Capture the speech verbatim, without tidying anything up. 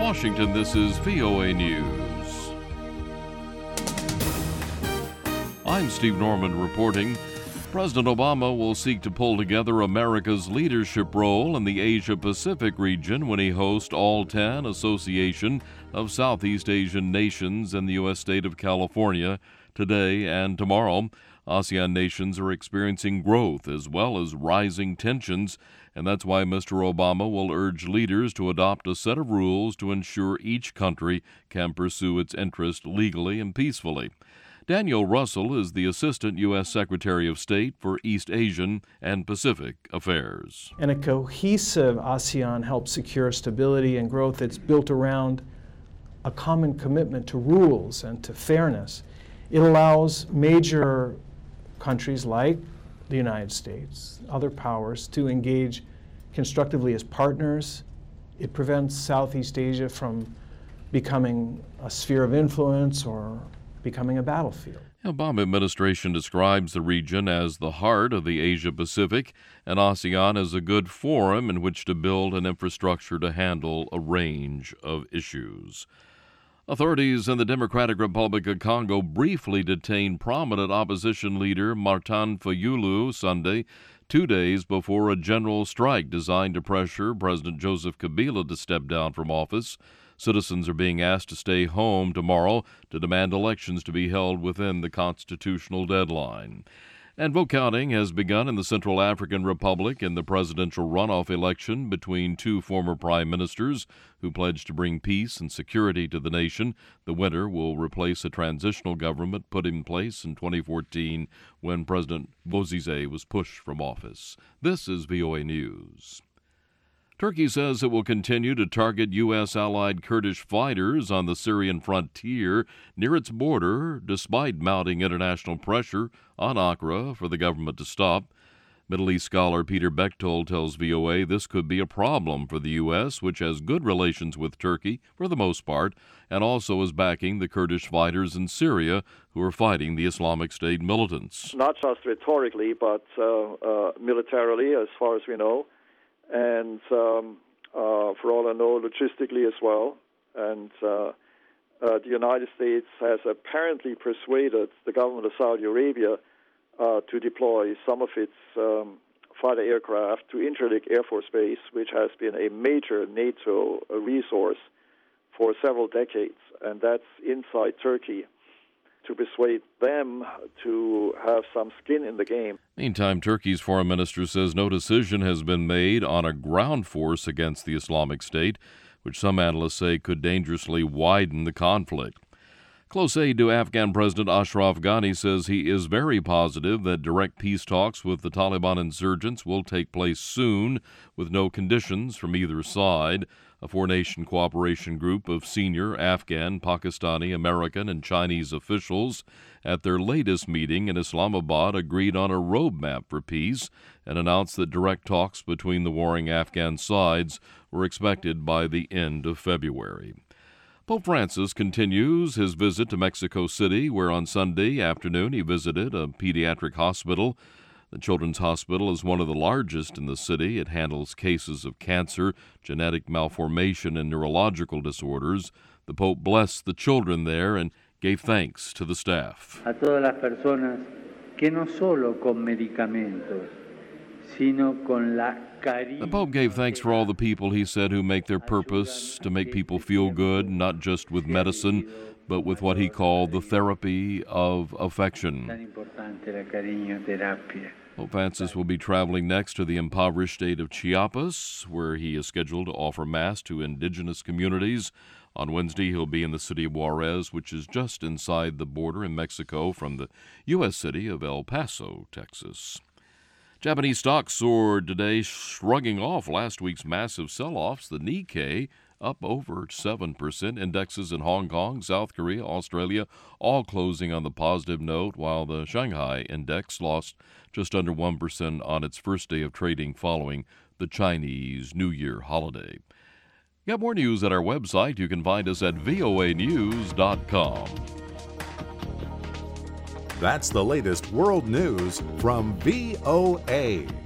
Washington, this is V O A News. I'm Steve Norman reporting. President Obama will seek to pull together America's leadership role in the Asia-Pacific region when he hosts all ten Association of Southeast Asian Nations in the U S state of California today and tomorrow. ASEAN nations are experiencing growth as well as rising tensions, and that's why Mister Obama will urge leaders to adopt a set of rules to ensure each country can pursue its interest legally and peacefully. Daniel Russell is the Assistant U S Secretary of State for East Asian and Pacific Affairs. And a cohesive ASEAN helps secure stability and growth that's built around a common commitment to rules and to fairness. It allows major countries like the United States, other powers, to engage constructively as partners. It prevents Southeast Asia from becoming a sphere of influence or becoming a battlefield. The Obama administration describes the region as the heart of the Asia-Pacific, and ASEAN as a good forum in which to build an infrastructure to handle a range of issues. Authorities in the Democratic Republic of Congo briefly detained prominent opposition leader Martin Fayulu Sunday, two days before a general strike designed to pressure President Joseph Kabila to step down from office. Citizens are being asked to stay home tomorrow to demand elections to be held within the constitutional deadline. And vote counting has begun in the Central African Republic in the presidential runoff election between two former prime ministers who pledged to bring peace and security to the nation. The winner will replace a transitional government put in place in twenty fourteen when President Bozizé was pushed from office. This is V O A News. Turkey says it will continue to target U S allied Kurdish fighters on the Syrian frontier near its border, despite mounting international pressure on Ankara for the government to stop. Middle East scholar Peter Bechtold tells V O A this could be a problem for the U S, which has good relations with Turkey for the most part, and also is backing the Kurdish fighters in Syria who are fighting the Islamic State militants. Not just rhetorically, but uh, uh, militarily, as far as we know. And um, uh, for all I know, logistically as well. And uh, uh, the United States has apparently persuaded the government of Saudi Arabia uh, to deploy some of its um, fighter aircraft to Incirlik Air Force Base, which has been a major NATO resource for several decades, and that's inside Turkey, to persuade them to have some skin in the game. Meantime, Turkey's foreign minister says no decision has been made on a ground force against the Islamic State, which some analysts say could dangerously widen the conflict. Close aide to Afghan President Ashraf Ghani says he is very positive that direct peace talks with the Taliban insurgents will take place soon, with no conditions from either side. A four-nation cooperation group of senior Afghan, Pakistani, American, and Chinese officials at their latest meeting in Islamabad agreed on a roadmap for peace and announced that direct talks between the warring Afghan sides were expected by the end of February. Pope Francis continues his visit to Mexico City, where on Sunday afternoon he visited a pediatric hospital. The Children's Hospital is one of the largest in the city. It handles cases of cancer, genetic malformation, and neurological disorders. The Pope blessed the children there and gave thanks to the staff. A todas las personas que no solo con medicamentos, sino con la cariño. The Pope gave thanks for all the people, he said, who make their purpose to make people feel good, not just with medicine, but with what he called the therapy of affection. Pope Francis will be traveling next to the impoverished state of Chiapas, where he is scheduled to offer Mass to indigenous communities. On Wednesday, he'll be in the city of Juarez, which is just inside the border in Mexico from the U S city of El Paso, Texas. Japanese stocks soared today, shrugging off last week's massive sell-offs. The Nikkei up over seven percent. Indexes in Hong Kong, South Korea, Australia, all closing on the positive note, while the Shanghai index lost just under one percent on its first day of trading following the Chinese New Year holiday. Got more news at our website. You can find us at V O A news dot com. That's the latest world news from V O A.